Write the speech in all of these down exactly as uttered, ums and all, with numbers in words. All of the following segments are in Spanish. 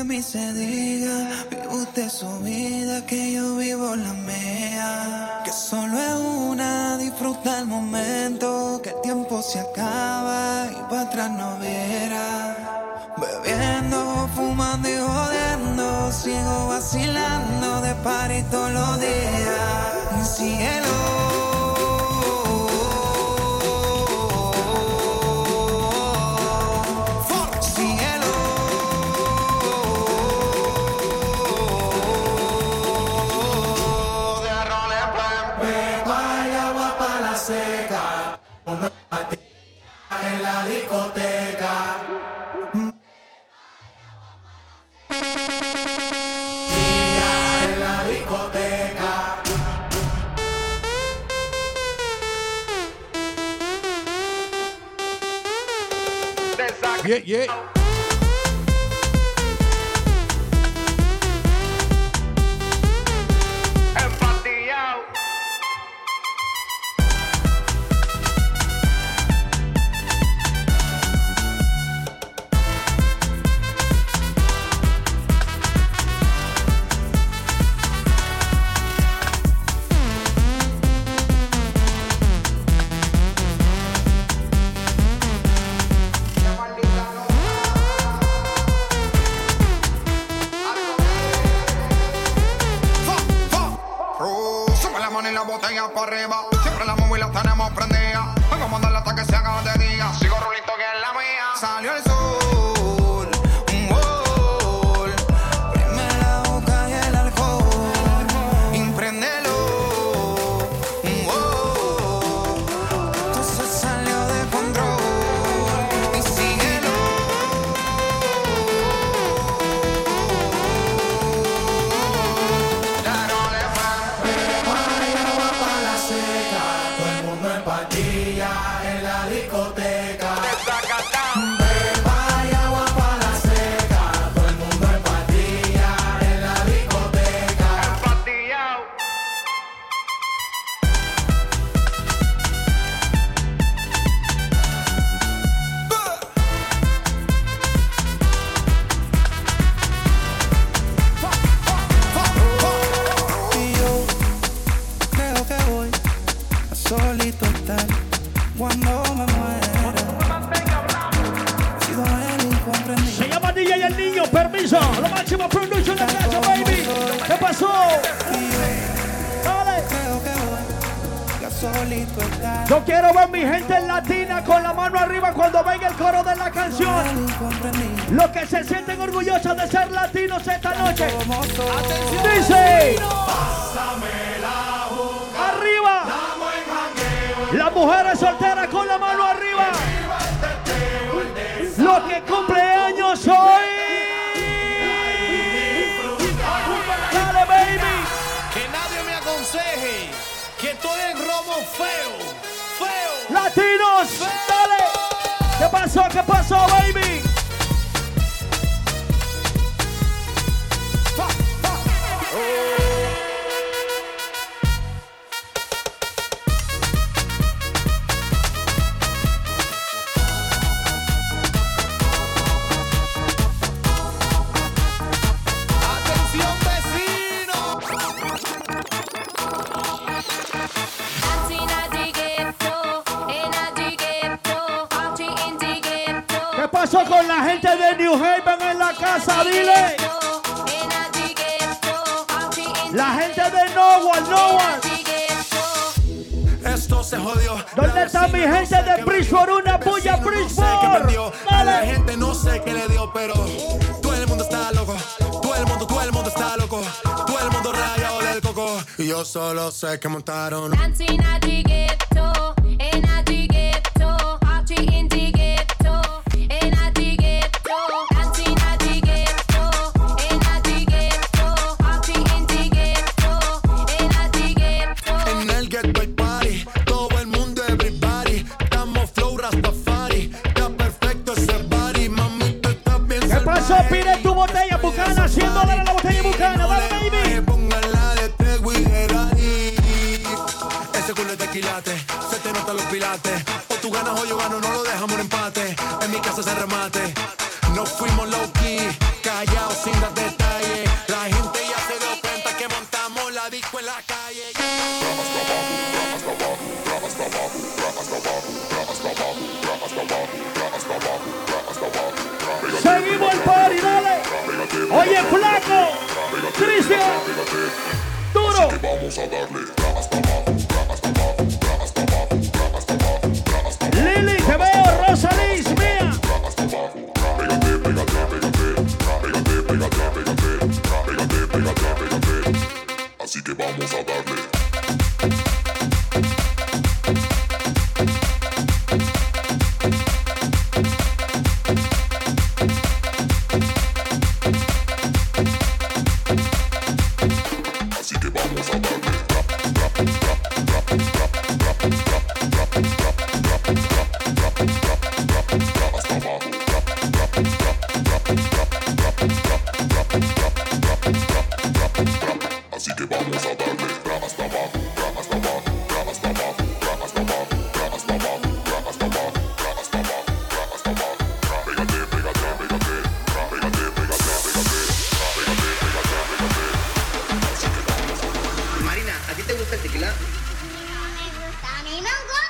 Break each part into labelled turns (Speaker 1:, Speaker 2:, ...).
Speaker 1: de mí se diga, vive usted su vida, que yo vivo la mía. Que solo es una, disfruta el momento, que el tiempo se acaba y para atrás no viera. Bebiendo, fumando y jodiendo, sigo vacilando de party todos los días. Cielo.
Speaker 2: En la discoteca. Día en la discoteca.
Speaker 3: Yeah, yeah.
Speaker 4: Para arriba, siempre la móvil la tenemos prendida. Vengo a mandarla hasta que se haga de día. Sigo rulito que es la mía. Salió el sol, un gol. Prime la boca y el alcohol. Impréndelo, un gol. Entonces salió de control. Y síguelo. Claro, le
Speaker 2: todo el mundo en patilla en la discoteca. Beba y agua pa' la seca. Todo el mundo en patilla en la discoteca.
Speaker 1: Y yo creo que voy a solito estar cuando me muera. He sido el incomprendido.
Speaker 5: Se llama D J El Niño, permiso. Lo máximo production de casa, baby. ¿Qué pasó? Dale.
Speaker 1: Creo que voy a solito estar.
Speaker 5: Yo quiero ver mi gente latina con la mano arriba cuando venga el coro de la canción.
Speaker 1: El incomprendido.
Speaker 5: Los que se sienten orgullosos de ser latinos esta noche. Atención. Dice. Arriba. Las mujeres solteras con la mano arriba. Los que cumpleaños hoy. Dale, baby.
Speaker 6: Que nadie me aconseje que estoy en robo feo, feo.
Speaker 5: Latinos, dale. ¿Qué pasó? ¿Qué pasó, baby?
Speaker 6: Atención, vecino.
Speaker 5: ¿Qué pasó con la gente de New Haven en la casa? Dile. La gente de Nowhere, Nowhere.
Speaker 6: Esto se jodió.
Speaker 5: ¿Dónde está mi gente de Bridgeport? Una puya, Bridgeport.
Speaker 6: A la
Speaker 5: Dale.
Speaker 6: gente no sé qué le dio, pero todo el mundo está loco. Todo el mundo, todo el mundo está loco. Todo el mundo rayado del coco. Y yo solo sé que montaron. En el Get Back Party, todo el mundo, everybody. Estamos flow Rastafari. Está perfecto ese body, mami, tú estás bien.
Speaker 5: ¿Qué pasó? Pide tu botella bucana, haciéndole la botella bucana. Dale, baby.
Speaker 6: Póngala de Teguigerani. Ese culo es de quilate, se te notan los pilates. O tú ganas o yo gano, no lo dejamos en empate. En mi casa se remate. Nos fuimos low key, callados sin dar detalles. La gente ya se dio cuenta que montamos la disco en la calle.
Speaker 5: Seguimos el party, dale. Oye, flaco, Cristian, duro.
Speaker 7: Vamos a darle.
Speaker 5: Lili, te veo, Rosalis, mía.
Speaker 7: Pégate, pégate, pégate, pégate, pégate, pégate, pégate, pégate, pégate. Así que vamos a darle. Así que vamos a darle. Así que vamos a darle rap hasta abajo, rap hasta abajo, rap hasta abajo, rap hasta abajo, rap hasta abajo, rap hasta abajo, rap hasta abajo, rap hasta abajo. Pégate, pégate, pégate, pégate, pégate, pégate, pégate, pégate, pégate. Así que vamos a darle.
Speaker 8: Marina, ¿a ti te gusta el tequila?
Speaker 9: A mí me gusta.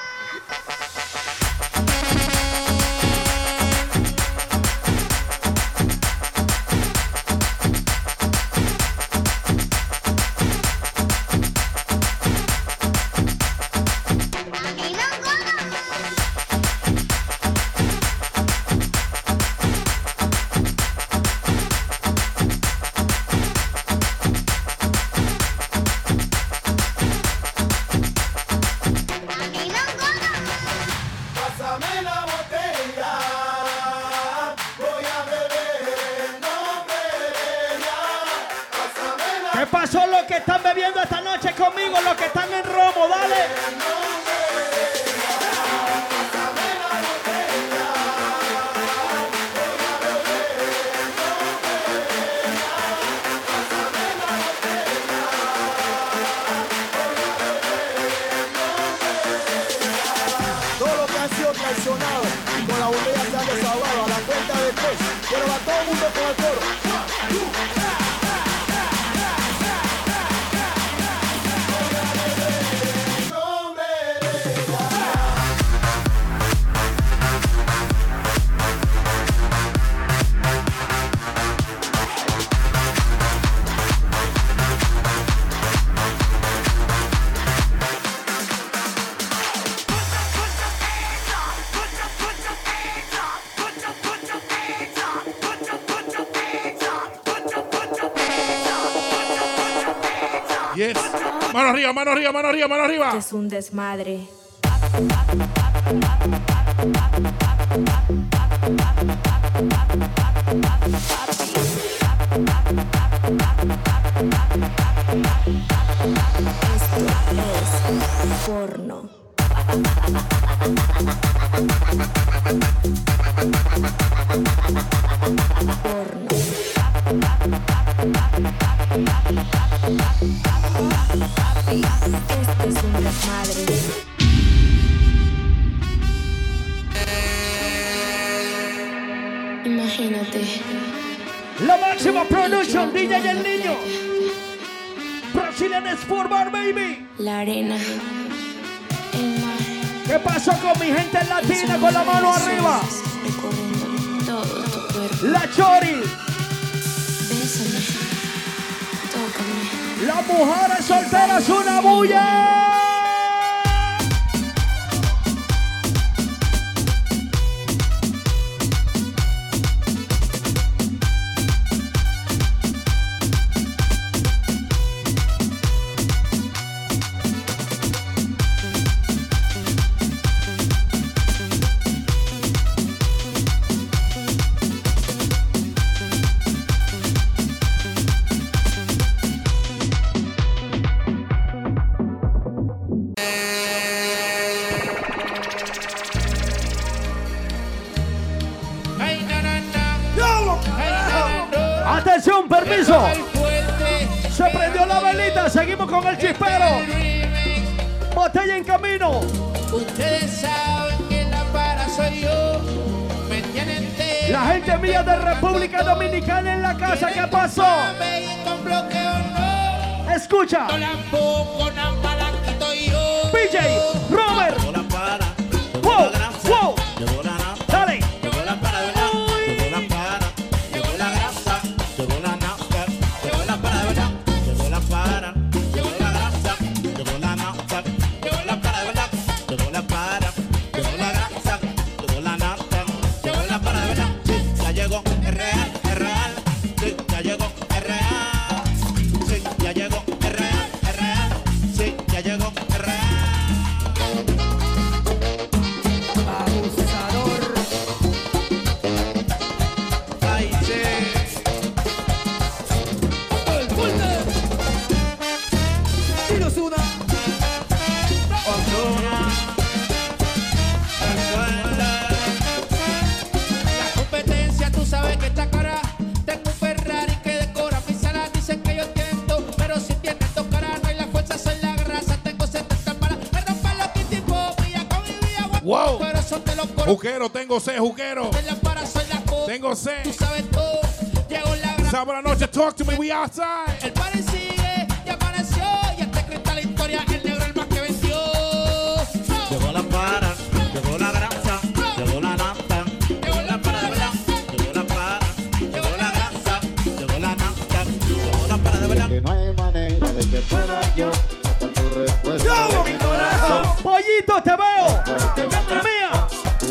Speaker 2: Pásame la botella, voy a beber en nombre de ella. Pásame la
Speaker 5: ¿Qué pasó los que están bebiendo esta noche conmigo? Los que están en romo, dale.
Speaker 2: todo lo que han sido traicionados y con la botella se han desahogado a la cuenta de tres. Pero va todo el mundo con el coro.
Speaker 3: Yes. Mano arriba, mano arriba, mano arriba, mano arriba.
Speaker 10: Es un desmadre. Esto es porno. Porno. Esto es un desmadre. Imagínate.
Speaker 5: La máxima production, D J y el niño. Brazilian Sport Bar, baby.
Speaker 10: La arena. El mar.
Speaker 5: ¿Qué pasó con mi gente latina con la mano arriba?
Speaker 10: Recorriendo todo tu cuerpo.
Speaker 5: La Chori.
Speaker 10: Bésame. Tócame.
Speaker 5: Las mujeres solteras, una bulla. Atención, permiso. Se prendió la velita, seguimos con el chispero. Botella en camino.
Speaker 11: Ustedes saben que la para soy yo. Me tienen entero.
Speaker 5: La gente mía de República Dominicana en la casa, ¿qué pasó? Escucha. P J, Robert. Wow, wow. Dale.
Speaker 3: Wow. Juquero, tengo sed, juquero. Tengo sed. Sábado la noche, talk to me, we outside.
Speaker 8: El party sigue y apareció y este cristal la historia, el negro el más que venció.
Speaker 11: Llegó la para, llegó la grasa, llegó la nafta, llegó la para de verdad, llegó la para, llegó la grasa, llegó la nafta, llegó la para de verdad.
Speaker 2: Que no hay manera de que pueda yo sacar tu respuesta de mi corazón.
Speaker 5: Pollito, te veo. Mía.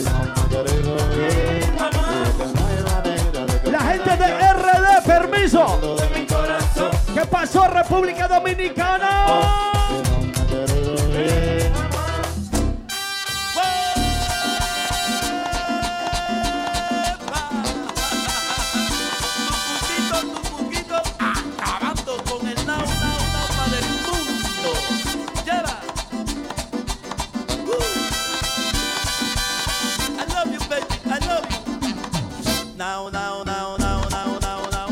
Speaker 5: La gente de R D, permiso. ¿Qué pasó, República Dominicana?
Speaker 11: Acabando con el nao, nao, nao del mundo. Lleva. I love you, baby. I love you. Now, now, now, now, now, now, now,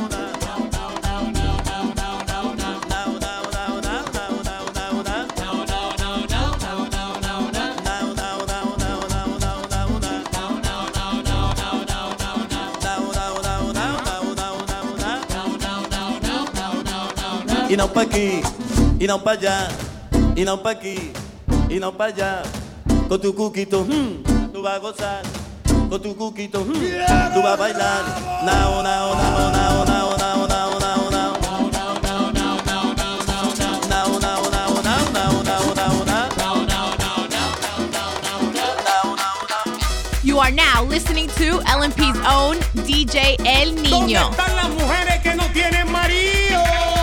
Speaker 11: y no pa' aquí, y no pa' allá, y no pa' aquí, y no pa' allá. Con tu cuquito, mm, tú vas a gozar. Con tu cuquito, mm, tú vas a bailar. Now, now, now, now, now, now, now, now, now.
Speaker 12: You are now listening to L M P's own D J El Niño.
Speaker 8: ¿Dónde están las mujeres que no tienen marido?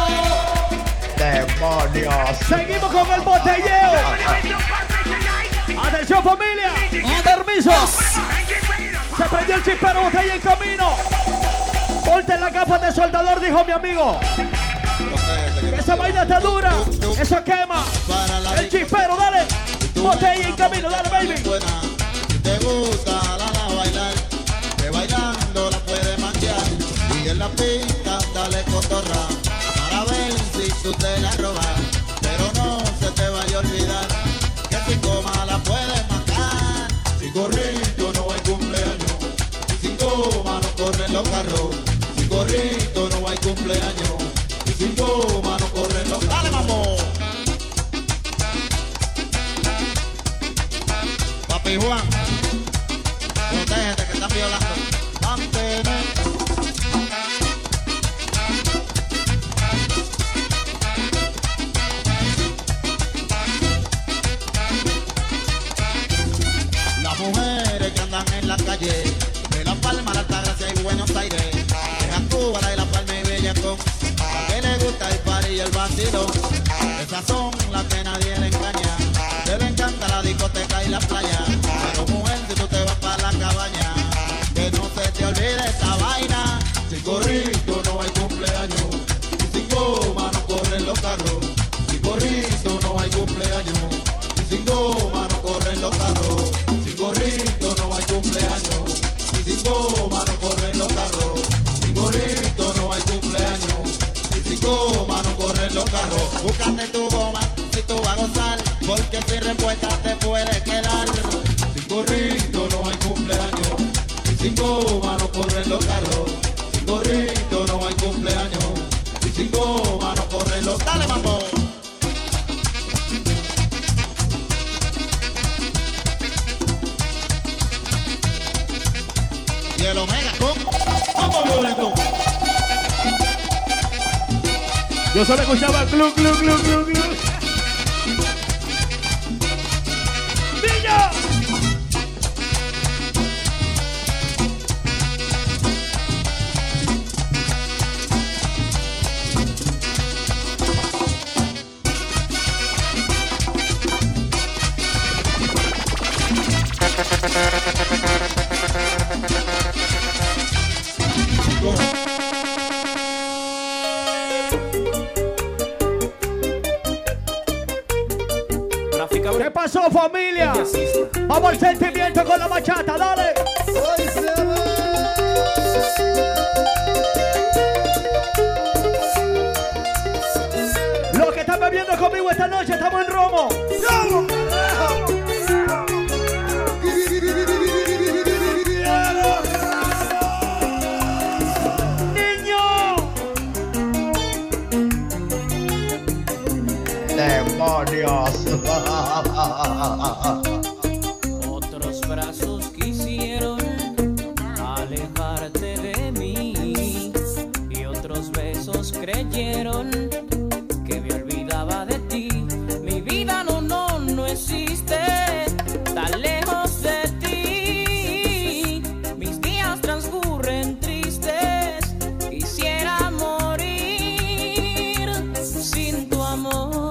Speaker 2: ¡Demonios!
Speaker 5: Seguimos con el botelleo. Atención, familia. Permiso. Se prendió el chispero, botella en camino. Ponte la capa de soldador, dijo mi amigo. Esa vaina está dura. Eso quema. El chispero, dale. Botella en camino, dale, baby.
Speaker 2: Te gusta la la bailar, que bailando la puedes manchar. Y en la pista dale cotorra, para ver si tú te la robas. Pero no se te vaya a olvidar, que sin coma la puedes matar. Sin gorrito no hay cumpleaños, y sin coma no corren los carros. Sin gorrito no hay cumpleaños, y sin coma no corren los carros. ¡Dale, mamón! Papi Juan, protégete que están violando. Mantener. Las mujeres que andan en la calle, de La Palma, La Altagracia y Buenos Aires, de Cuba, de La Palma y Bellacón, a que le gusta el party y el vacilo, esas son las que nadie le engaña. Te le encanta la discoteca y la playa, pero mujer, si tú te vas para la cabaña, que no se te olvide esa vaina. Sin gorrito no hay cumpleaños, y sin goma no corren los carros. Sin gorrito no hay cumpleaños, y sin goma no corren los carros. Sin gorrito no hay cumpleaños, y sin goma no corren los carros. Sin gorrito no hay cumpleaños, y sin goma no corren los carros. Búscate tu goma si tú vas a gozar, porque sin respuesta te puede quedar. Sin gorrito no hay cumpleaños, y sin goma no corren corren los carros. Sin gorrito no hay cumpleaños. Y sin goma no corren los. Dale, mambo. Y el Omega con Mambo Violento.
Speaker 5: Yo solo escuchaba glu, glu, glu, glu, glu. ¡Villa! ¿Qué pasó, familia? Vamos al sentimiento con la bachata, dale. Hoy se ve. Los que están bebiendo conmigo esta noche, estamos en Romo.
Speaker 13: ¡Demonios!
Speaker 14: Otros brazos quisieron alejarte de mí y otros besos creyeron que me olvidaba de ti. Mi vida no, no, no existe tan lejos de ti. Mis días transcurren tristes, quisiera morir sin tu amor.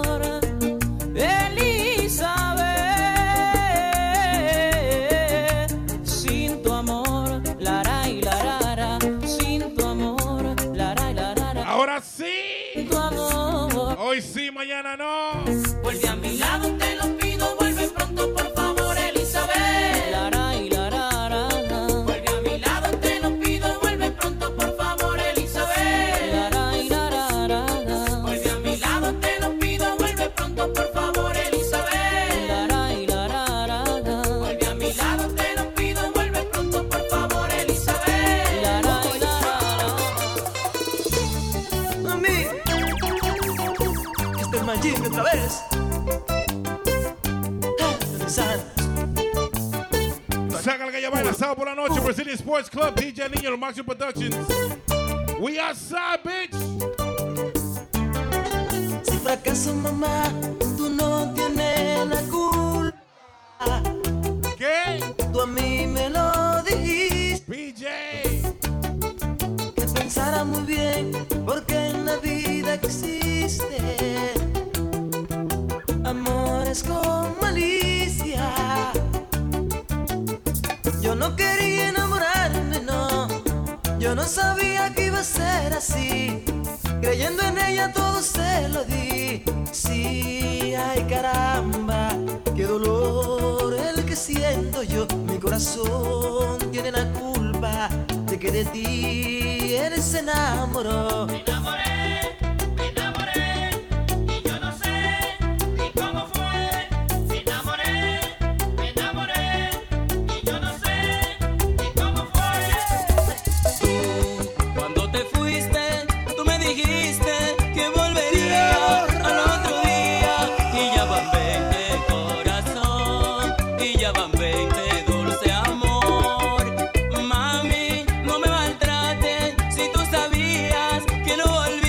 Speaker 3: Hoy sí, mañana no.
Speaker 14: Vuelve a mi lado, te lo pido, vuelve pronto, por favor, Elizabeth. Lara y lara, vuelve a mi lado, te lo pido, vuelve pronto, por favor, Elizabeth. Lara y lara, vuelve a mi lado, te lo pido, vuelve pronto, por favor, Elizabeth. Lara y lara, vuelve a mi lado, te lo pido, vuelve pronto, por favor, Elizabeth. Lara y lara.
Speaker 13: Mami. Jimmy otra vez.
Speaker 3: Saca la calle baila sábado por la noche. Brazilian Sports Club, D J Niño, Maxi Productions. We outside, bitch.
Speaker 13: Si fracaso, mamá, tú no tienes la culpa.
Speaker 3: ¿Qué?
Speaker 13: Tú a mí me lo dijiste.
Speaker 3: B J.
Speaker 13: Que pensara muy bien, porque en la vida existe amores con malicia. Yo no quería enamorarme, no. Yo no sabía que iba a ser así. Creyendo en ella todo se lo di. Sí, ay caramba, qué dolor el que siento yo. Mi corazón tiene la culpa de que de ti él se enamoró.
Speaker 14: Me enamoré, me enamoré, y yo no sé ni cómo fue. Me enamoré, me enamoré, y yo no sé ni cómo fue.
Speaker 13: Tú, cuando te fuiste, tú me dijiste que volvería al otro día. Y ya van veinte, corazón, y ya van veinte, dulce amor. Mami, no me maltrates si tú sabías que no volví.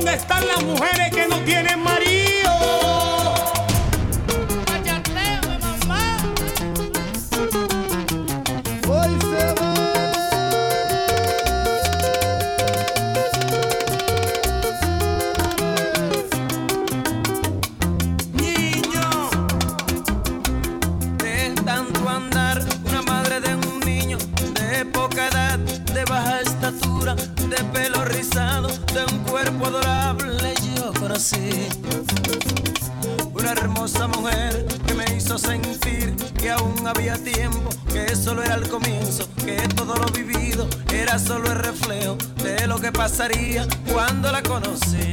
Speaker 15: ¿Dónde están las mujeres que no tienen marido?
Speaker 8: Pachateo, mamá.
Speaker 5: Hoy se va.
Speaker 13: Niño, de tanto andar, una madre de un niño de poca edad, de baja estatura, de pelo rizado, de un cuerpo adorable, yo conocí una hermosa mujer que me hizo sentir que aún había tiempo, que solo era el comienzo, que todo lo vivido era solo el reflejo de lo que pasaría cuando la conocí.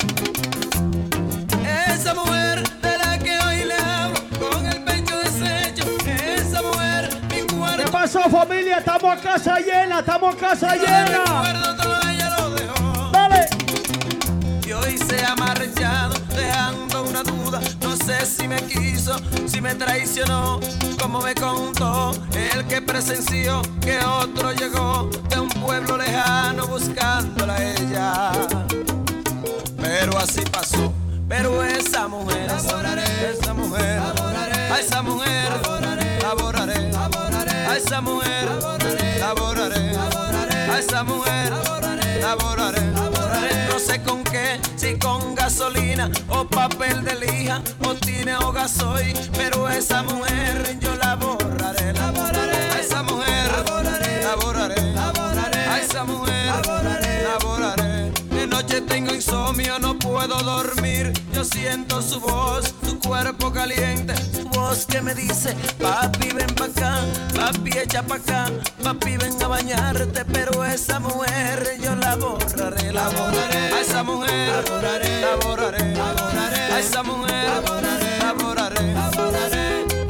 Speaker 13: Esa mujer de la que hoy le hablo, con el pecho deshecho, esa mujer, mi cuarto.
Speaker 5: ¿Qué pasó, familia? Estamos a casa llena, estamos a casa llena. Dale.
Speaker 13: Y hoy se ha marchado dejando una duda. No sé si me quiso, si me traicionó, como me contó el que presenció que otro llegó de un pueblo lejano buscándola a ella. Pero así pasó. Pero esa mujer, esa mujer, a esa mujer, la borraré, a esa mujer, la borraré, a esa mujer, la borraré. No sé con qué, si con gasolina o papel de lija o tine o gasoil, pero esa mujer yo la borraré, la borraré, a esa mujer, la borraré, a esa mujer, la borraré. De noche tengo insomnio, no puedo dormir. Yo siento su voz, su cuerpo caliente, su voz que me dice: papi, ven pa' acá, papi, echa pa' acá, papi, ven a bañarte. Pero esa mujer yo la borraré, la borraré. A esa mujer la borraré, la borraré, la borraré. A esa mujer la borraré, la borraré, la borraré.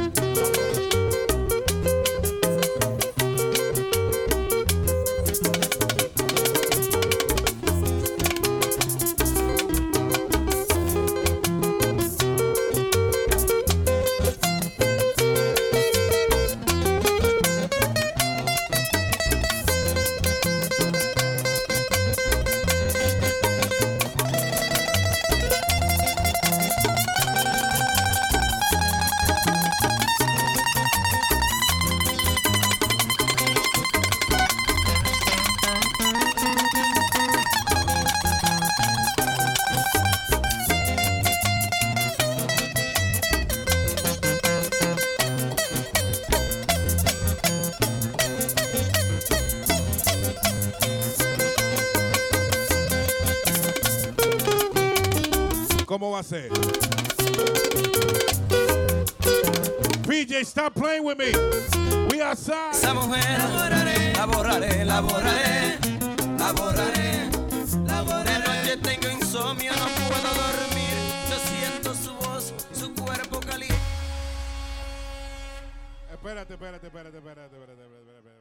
Speaker 3: ¿Cómo va a ser? V J, stop playing with me. We outside.
Speaker 13: Esa mujer la borraré, la borraré, la borraré, la borraré, la borraré. De noche tengo insomnio, no puedo dormir. Yo siento su voz, su cuerpo caliente.
Speaker 3: Espérate, espérate, espérate, espérate, espérate, espérate, espérate.